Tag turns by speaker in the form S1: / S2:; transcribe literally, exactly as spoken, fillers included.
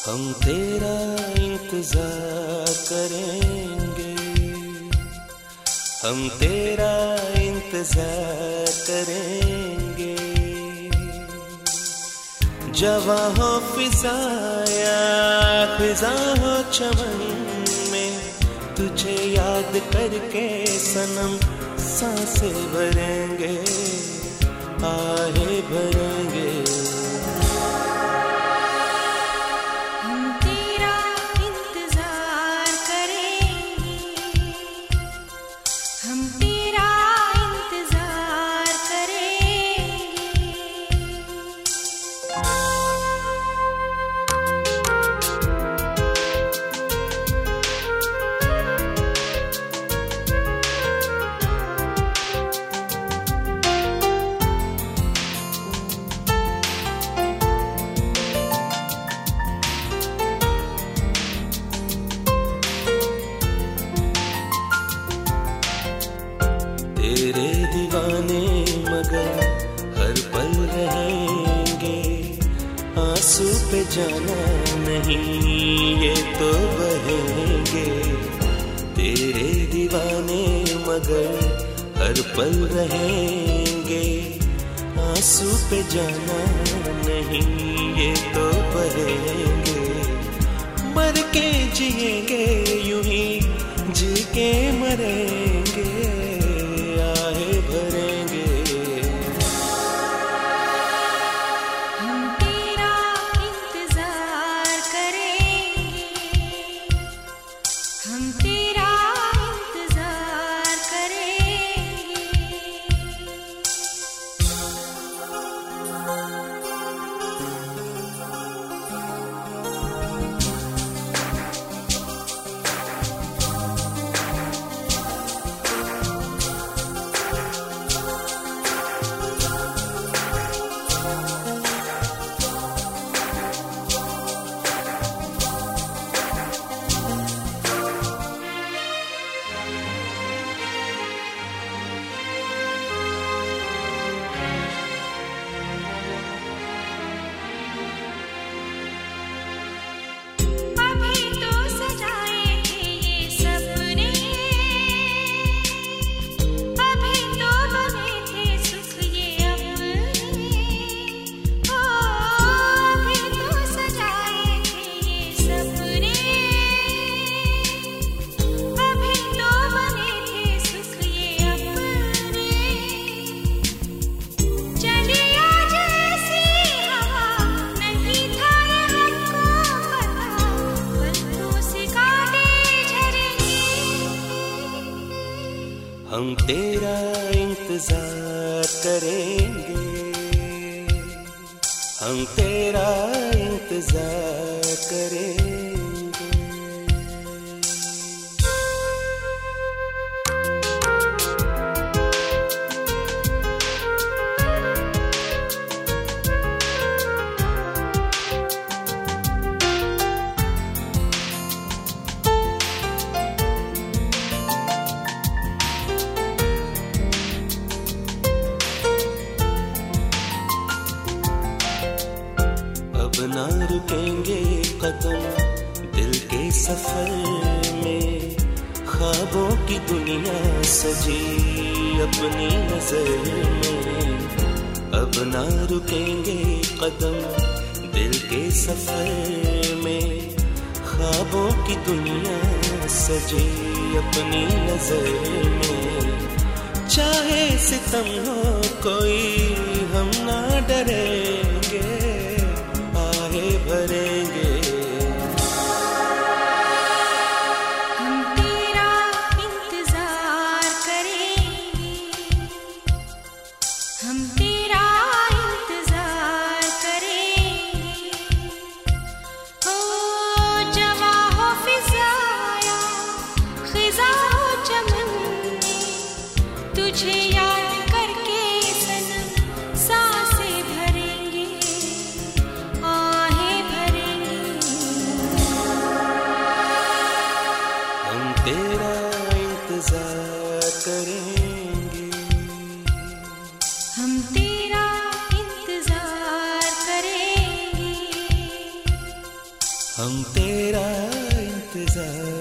S1: हम तेरा इंतजार करेंगे, हम तेरा इंतजार करेंगे। जवां हो फिजाया फिजा हो चमन में, तुझे याद करके सनम सांसें भरेंगे, आहें भरेंगे। तेरे दीवाने मगर हर पल रहेंगे, आंसू पे जाना नहीं ये तो बहेंगे। तेरे दीवाने मगर हर पल रहेंगे, आंसू पे जाना नहीं ये तो बहेंगे। मर के जिएंगे यूं ही जी के मरेंगे, आहें भरेंगे।
S2: हम तेरा इंतजार करेंगे, हम तेरा इंतजार करेंगे।
S1: हम तेरा इंतजार करेंगे, हम तेरा इंतजार करेंगे। अब ना रुकेंगे कदम दिल के सफर में, ख्वाबों की दुनिया सजी अपनी नजर में। अब ना रुकेंगे कदम दिल के सफर में, ख्वाबों की दुनिया सजी अपनी नजर में। चाहे सितम हो कोई हम ना डरेंगे, आहें भरेंगे।
S2: हम तेरा इंतजार करेंगे, हम तेरा इंतजार करेंगे। हो जवां हो फिजाया खिजा हो चमन में, तुझे याद करके सनम सांसें भरेंगे, आहें भरेंगे।
S1: हम तेरा इंतजार करेंगे,
S2: हम तेरा इंतजार करेंगे।
S1: हम तेरा इंतजार